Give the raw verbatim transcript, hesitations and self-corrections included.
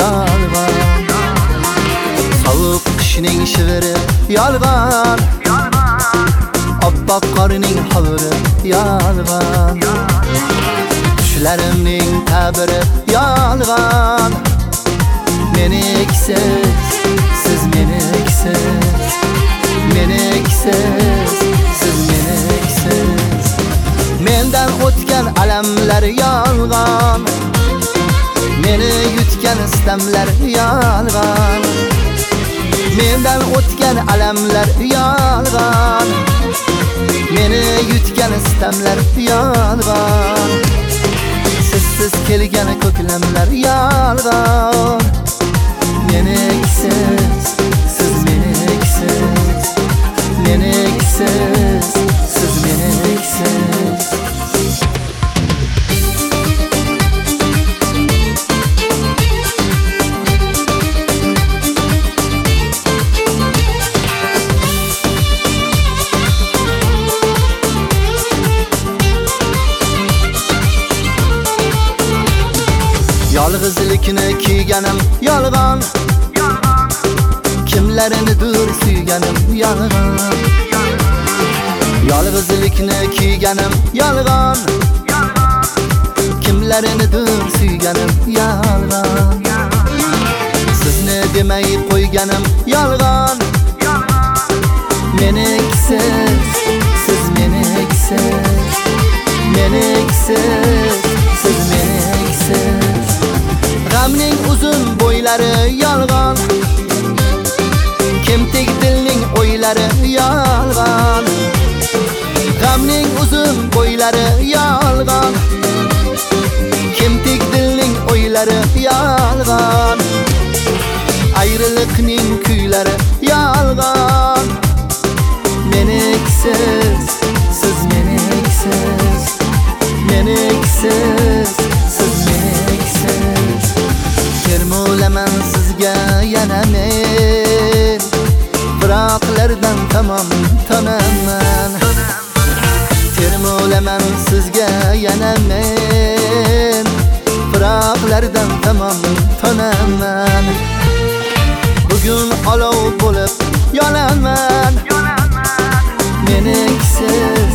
yolg'on. Sovuq qishning shiviri yolg'on, oppoq qorning hovuri yolg'on. Tushlarimning ta'biri yolg'on. Meniksiz, siz meniksiz, meniksiz, siz meniksiz. Mendan o'tgan alamlar yolg'on, meni yutgan istamlar yolg'on. Mendan o'tgan alamlar yolg'on, meni yutgan istamlar yolg'on. Sizsiz kelgan ko'klamlar yolg'on. Meniksiz, siz meniksiz, meniksiz, siz meniksiz. Yolg'izlikni kiyganim yolg'on, kimlarnidir suyganim yolg'on. Yolg'izlikni kiyganim yolg'on, kimlarnidir suyganim yolg'on. Sizni demay qo'yganim yolg'on. Meniksiz, siz meniksiz, meniksiz, siz meniksiz. G'amning uzun bo'ylari yolg'on, kemtik dilning o'ylari yolg'on. G'amning uzun bo'ylari yolg'on, kemtik dilning o'ylari yolg'on. Ayriliqning kuylari yolg'on. Meniksiz, siz meniksiz, meniksiz, siz meniksiz. Termulaman sizga yana men, biroqlardan tamom tonaman. Termulaman sizga yana men, biroqlardan tamom tonaman. Bugun olov bo'lib yonaman. Meniksiz,